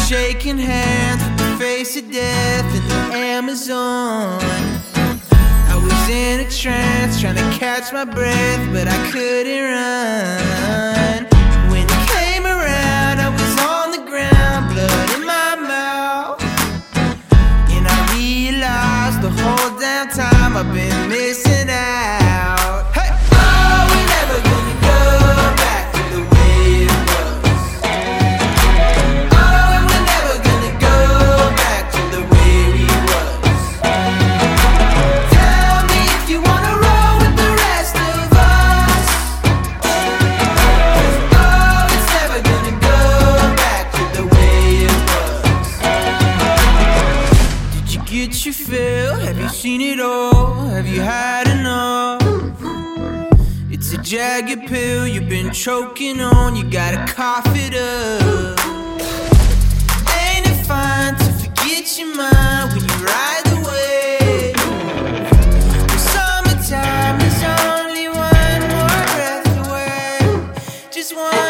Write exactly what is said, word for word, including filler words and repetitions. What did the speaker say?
shaking hands with the face of death in the Amazon. I was in a trance trying to catch my breath, but I couldn't run. When it came around, I was on the ground, blood in my mouth. And I realized the whole damn time I've been missing out. Hey! Oh, we're never gonna go back to the way it was. Oh, and we're never gonna go back to the way we was. Tell me if you wanna roll with the rest of us. Oh, it's never gonna go back to the way it was. Did you get your fill? Have you seen it all? Have you had enough? It's a jagged pill you've been choking on. You gotta cough it up. Ain't it fun to forget your mind when you ride the wave? The summertime is only one more breath away. Just one.